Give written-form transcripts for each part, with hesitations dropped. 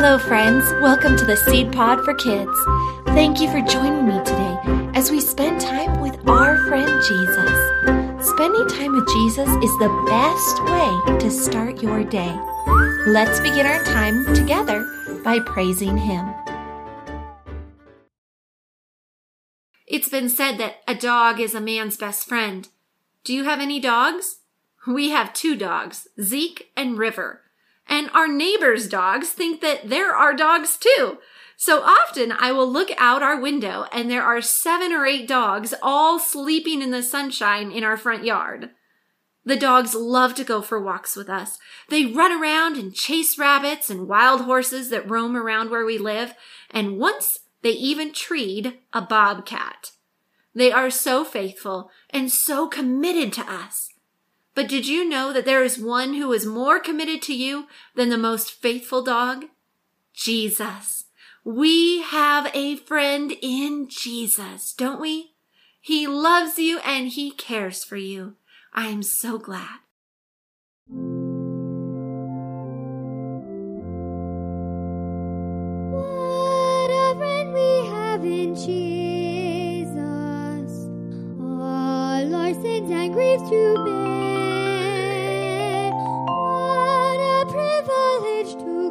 Hello friends, welcome to the Seed Pod for Kids. Thank you for joining me today as we spend time with our friend Jesus. Spending time with Jesus is the best way to start your day. Let's begin our time together by praising Him. It's been said that a dog is a man's best friend. Do you have any dogs? We have 2 dogs, Zeke and River. And our neighbors' dogs think that they're our dogs too. So often I will look out our window and there are 7 or 8 dogs all sleeping in the sunshine in our front yard. The dogs love to go for walks with us. They run around and chase rabbits and wild horses that roam around where we live. And once they even treed a bobcat. They are so faithful and so committed to us. But did you know that there is one who is more committed to you than the most faithful dog? Jesus. We have a friend in Jesus, don't we? He loves you and He cares for you. I am so glad. What a friend we have in Jesus, all our sins and griefs to bear. What a privilege to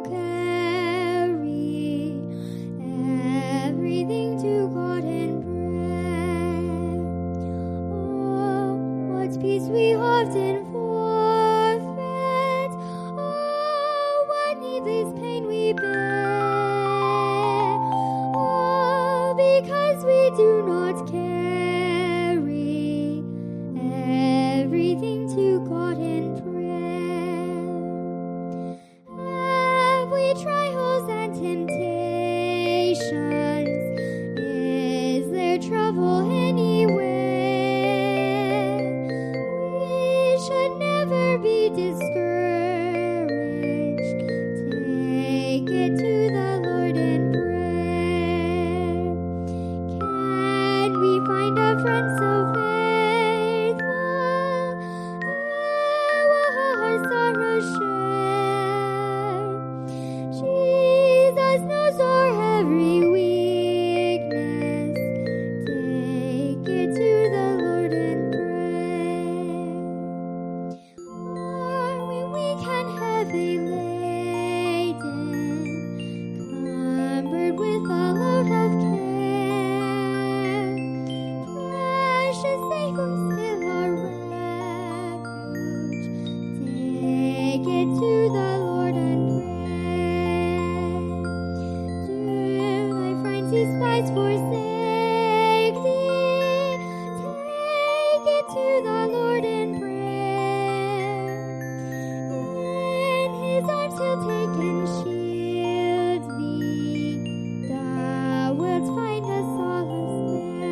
carry everything to God in prayer. Oh, what peace we often forfeit. Oh, what needless pain we bear. Oh, because we do not carry everything to God in prayer. Have we trials and temptations? Is there trouble anywhere? We should never be discouraged. Take it to the Lord in prayer. Can we find a friend so faithful who our sorrows share? Jesus knows our every weakness. Take it to the Lord in prayer. Or when we can heavy laden, cumbered with a load of care, precious Savior, still our refuge. Take it to the Lord in prayer. Do thy friends despise forsake thee? Take it to the Lord in prayer. In His arms He'll take and shield thee. Thou wilt find a solace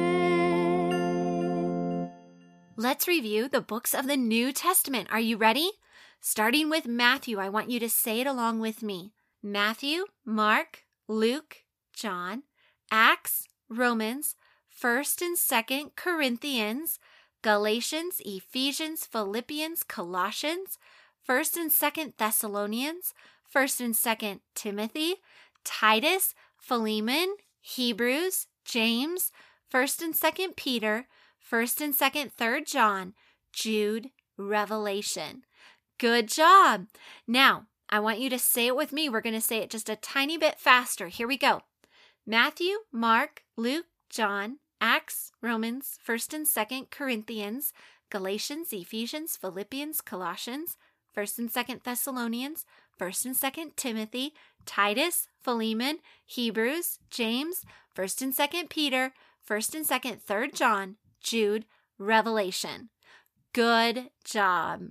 there. Let's review the books of the New Testament. Are you ready? Starting with Matthew, I want you to say it along with me. Matthew, Mark, Luke, John, Acts, Romans, 1st and 2nd Corinthians, Galatians, Ephesians, Philippians, Colossians, 1st and 2nd Thessalonians, 1st and 2nd Timothy, Titus, Philemon, Hebrews, James, 1st and 2nd Peter, 1st and 2nd, 3rd John, Jude, Revelation. Good job. Now, I want you to say it with me. We're going to say it just a tiny bit faster. Here we go. Matthew, Mark, Luke, John, Acts, Romans, 1st and 2nd Corinthians, Galatians, Ephesians, Philippians, Colossians, 1st and 2nd Thessalonians, 1st and 2nd Timothy, Titus, Philemon, Hebrews, James, 1st and 2nd Peter, 1st and 2nd, 3rd John, Jude, Revelation. Good job.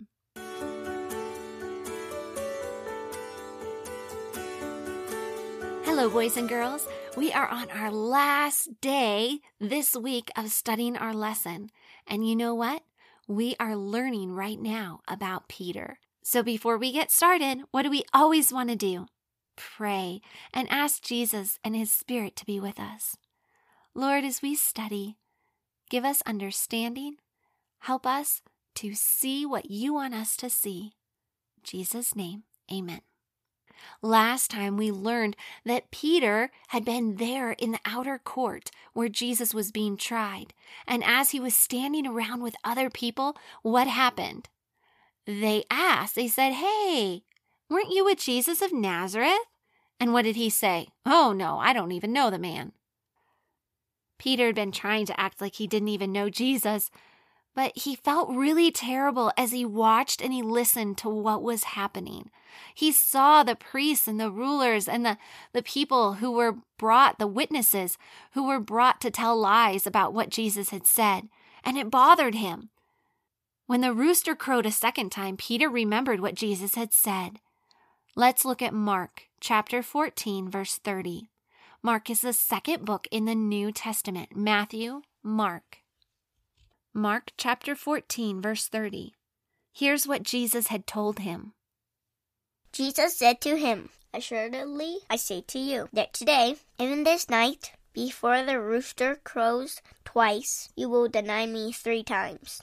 Hello, boys and girls. We are on our last day this week of studying our lesson. And you know what? We are learning right now about Peter. So before we get started, what do we always want to do? Pray and ask Jesus and His Spirit to be with us. Lord, as we study, give us understanding. Help us to see what You want us to see. In Jesus' name, amen. Last time we learned that Peter had been there in the outer court where Jesus was being tried. And as he was standing around with other people, what happened? They said, "Hey, weren't you with Jesus of Nazareth?" And what did he say? "Oh, no, I don't even know the man." Peter had been trying to act like he didn't even know Jesus, but he felt really terrible as he watched and he listened to what was happening. He saw the priests and the rulers and the people who were brought, the witnesses who were brought to tell lies about what Jesus had said, and it bothered him. When the rooster crowed a second time, Peter remembered what Jesus had said. Let's look at Mark chapter 14, verse 30. Mark is the second book in the New Testament. Matthew, Mark. Mark chapter 14, verse 30. Here's what Jesus had told him. Jesus said to him, "Assuredly, I say to you, that today, even this night, before the rooster crows twice, you will deny me 3 times.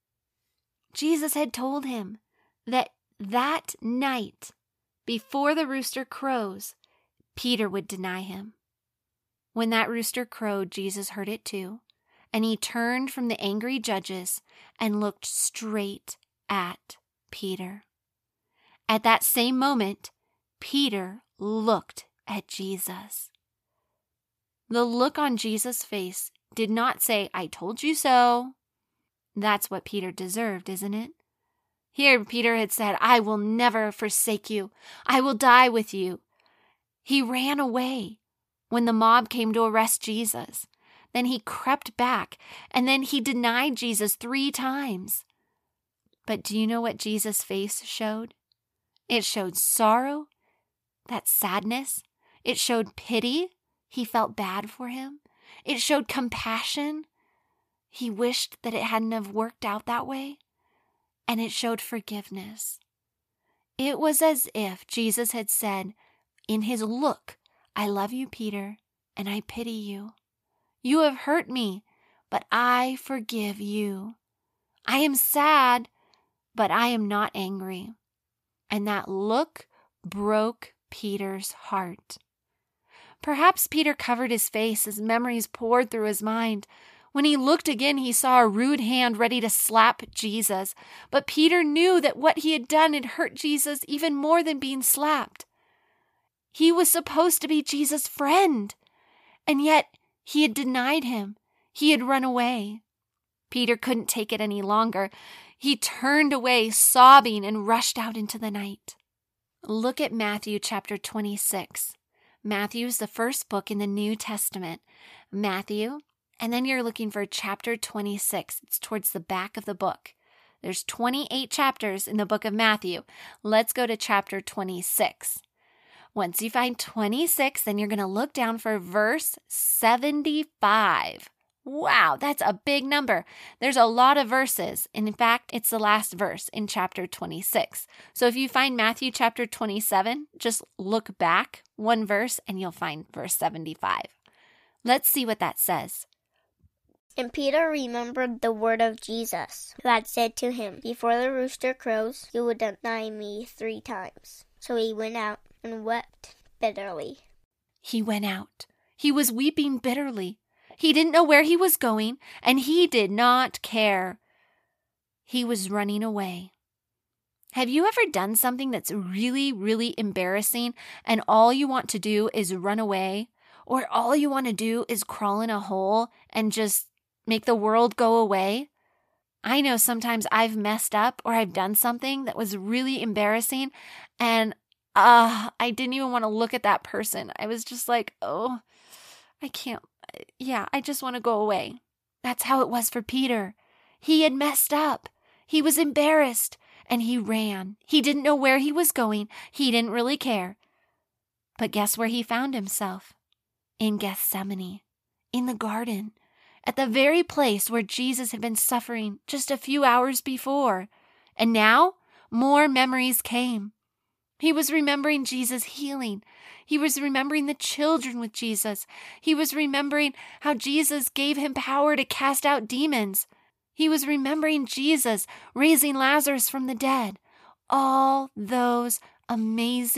Jesus had told him that night, before the rooster crows, Peter would deny him. When that rooster crowed, Jesus heard it too, and he turned from the angry judges and looked straight at Peter. At that same moment, Peter looked at Jesus. The look on Jesus' face did not say, "I told you so." That's what Peter deserved, isn't it? Here, Peter had said, "I will never forsake you. I will die with you." He ran away when the mob came to arrest Jesus. Then he crept back, and then he denied Jesus 3 times. But do you know what Jesus' face showed? It showed sorrow, that sadness. It showed pity. He felt bad for him. It showed compassion. He wished that it hadn't have worked out that way. And it showed forgiveness. It was as if Jesus had said in his look, "I love you, Peter, and I pity you. You have hurt me, but I forgive you. I am sad, but I am not angry." And that look broke Peter's heart. Perhaps Peter covered his face as memories poured through his mind. When he looked again, he saw a rude hand ready to slap Jesus. But Peter knew that what he had done had hurt Jesus even more than being slapped. He was supposed to be Jesus' friend, and yet he had denied him. He had run away. Peter couldn't take it any longer. He turned away, sobbing, and rushed out into the night. Look at Matthew chapter 26. Matthew is the first book in the New Testament. Matthew, and then you're looking for chapter 26. It's towards the back of the book. There's 28 chapters in the book of Matthew. Let's go to chapter 26. Once you find 26, then you're going to look down for verse 75. Wow, that's a big number. There's a lot of verses. And in fact, it's the last verse in chapter 26. So if you find Matthew chapter 27, just look back 1 verse and you'll find verse 75. Let's see what that says. And Peter remembered the word of Jesus, who had said to him, "Before the rooster crows, you will deny me 3 times. So he went out and wept bitterly. He went out. He was weeping bitterly. He didn't know where he was going, and he did not care. He was running away. Have you ever done something that's really, really embarrassing, and all you want to do is run away? Or all you want to do is crawl in a hole and just make the world go away? I know sometimes I've messed up or I've done something that was really embarrassing, and I didn't even want to look at that person. I was just like, oh, I can't. Yeah, I just want to go away. That's how it was for Peter. He had messed up. He was embarrassed, and he ran. He didn't know where he was going. He didn't really care. But guess where he found himself? In Gethsemane, in the garden, at the very place where Jesus had been suffering just a few hours before. And now, more memories came. He was remembering Jesus' healing. He was remembering the children with Jesus. He was remembering how Jesus gave him power to cast out demons. He was remembering Jesus raising Lazarus from the dead. All those amazing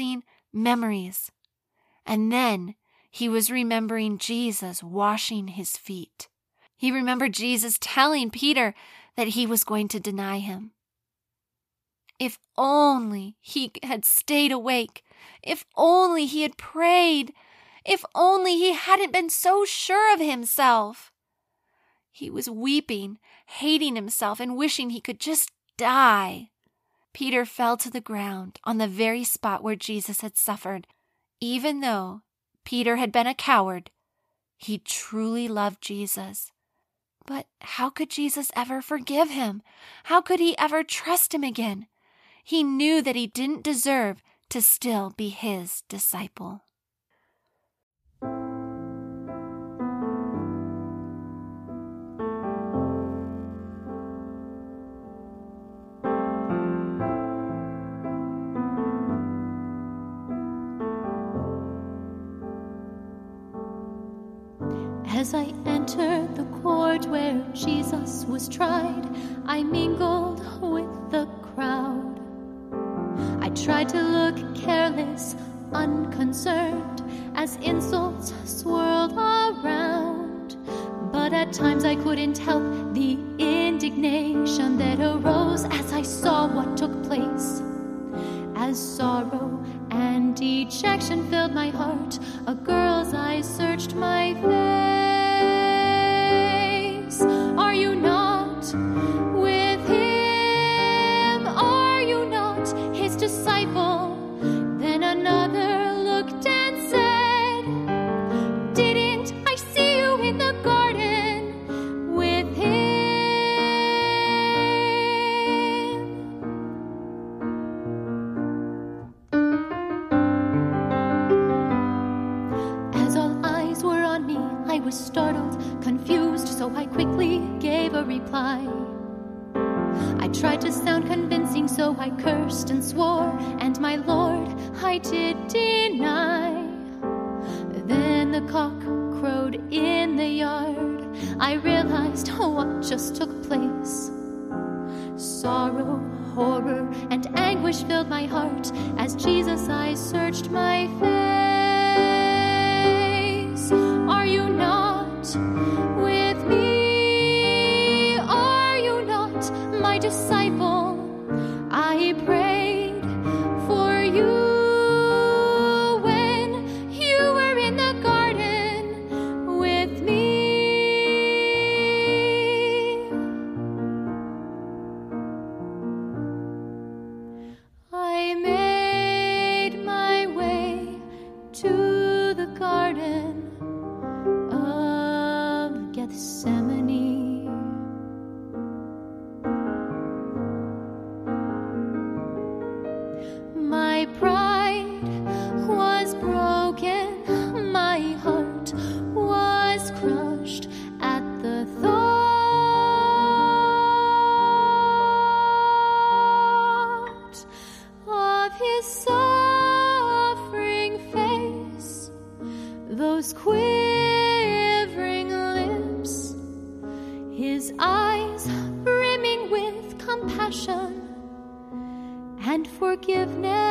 memories. And then he was remembering Jesus washing his feet. He remembered Jesus telling Peter that he was going to deny him. If only he had stayed awake. If only he had prayed. If only he hadn't been so sure of himself. He was weeping, hating himself, and wishing he could just die. Peter fell to the ground on the very spot where Jesus had suffered. Even though Peter had been a coward, he truly loved Jesus. But how could Jesus ever forgive him? How could he ever trust him again? He knew that he didn't deserve to still be his disciple. As I entered the court where Jesus was tried, I mingled with the crowd. I tried to look careless, unconcerned, as insults swirled around. But at times I couldn't help the indignation that arose as I saw what took place. As sorrow and dejection filled my heart, a girl's eyes searched my face. Are you not with him? Are you not his disciple? Then another looked and said, didn't I see you in the garden with him? As all eyes were on me, I was startled, confused, so I quickly gave a reply. I tried to sound convincing, so I cursed and swore, and my Lord I did deny. Then the cock crowed in the yard. I realized what just took place. Sorrow, horror, and anguish filled my heart as Jesus' eyes searched my face. Are you not with me? Are you not my disciple? I prayed for you when you were in the garden with me. I made my way to the garden of Gethsemane. My pride was broken, my heart was crushed at the thought of his suffering face, those quivering lips, his eyes brimming with compassion and forgiveness.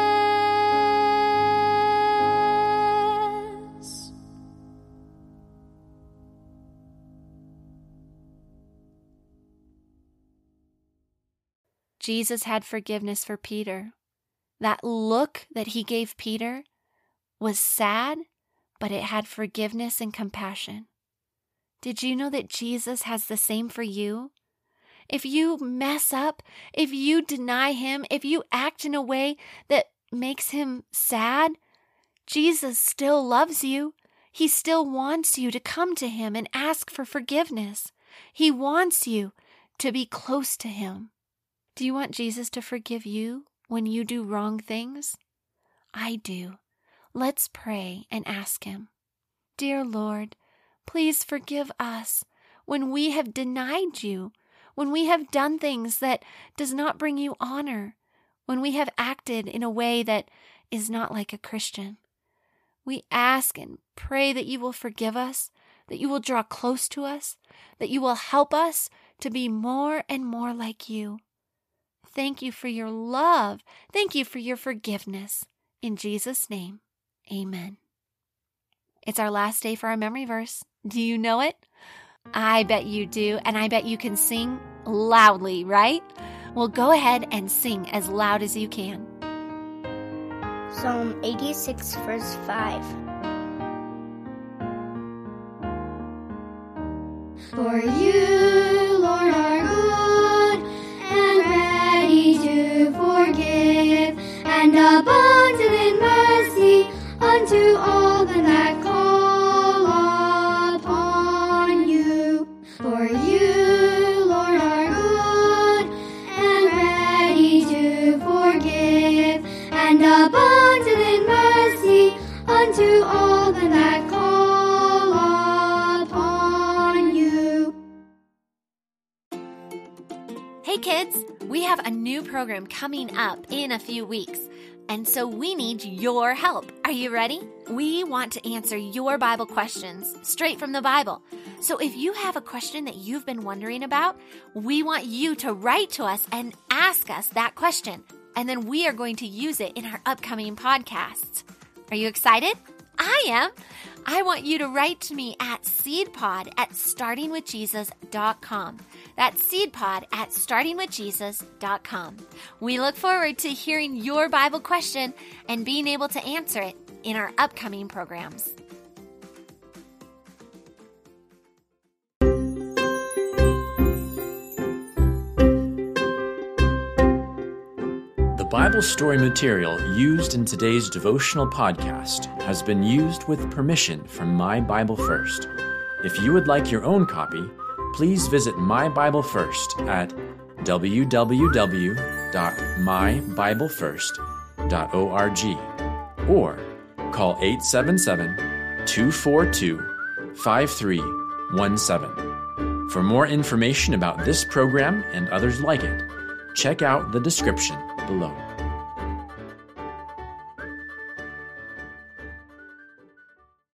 Jesus had forgiveness for Peter. That look that he gave Peter was sad, but it had forgiveness and compassion. Did you know that Jesus has the same for you? If you mess up, if you deny him, if you act in a way that makes him sad, Jesus still loves you. He still wants you to come to him and ask for forgiveness. He wants you to be close to him. Do you want Jesus to forgive you when you do wrong things? I do. Let's pray and ask him. Dear Lord, please forgive us when we have denied you, when we have done things that does not bring you honor, when we have acted in a way that is not like a Christian. We ask and pray that you will forgive us, that you will draw close to us, that you will help us to be more and more like you. Thank you for your love. Thank you for your forgiveness. In Jesus' name, amen. It's our last day for our memory verse. Do you know it? I bet you do, and I bet you can sing loudly, right? Well, go ahead and sing as loud as you can. Psalm 86, verse 5. For you, Lord, are good and ready to forgive, and abundant in mercy unto all them that call upon you. For you, Lord, are good and ready to forgive, and abundant in mercy unto all them that call upon you. Hey kids, we have a new program coming up in a few weeks, and so we need your help. Are you ready? We want to answer your Bible questions straight from the Bible. So if you have a question that you've been wondering about, we want you to write to us and ask us that question, and then we are going to use it in our upcoming podcasts. Are you excited? I am. I want you to write to me at seedpod@startingwithjesus.com. That's seedpod@startingwithjesus.com. We look forward to hearing your Bible question and being able to answer it in our upcoming programs. The Bible story material used in today's devotional podcast has been used with permission from My Bible First. If you would like your own copy, please visit My Bible First at www.mybiblefirst.org or call 877-242-5317. For more information about this program and others like it, check out the description below.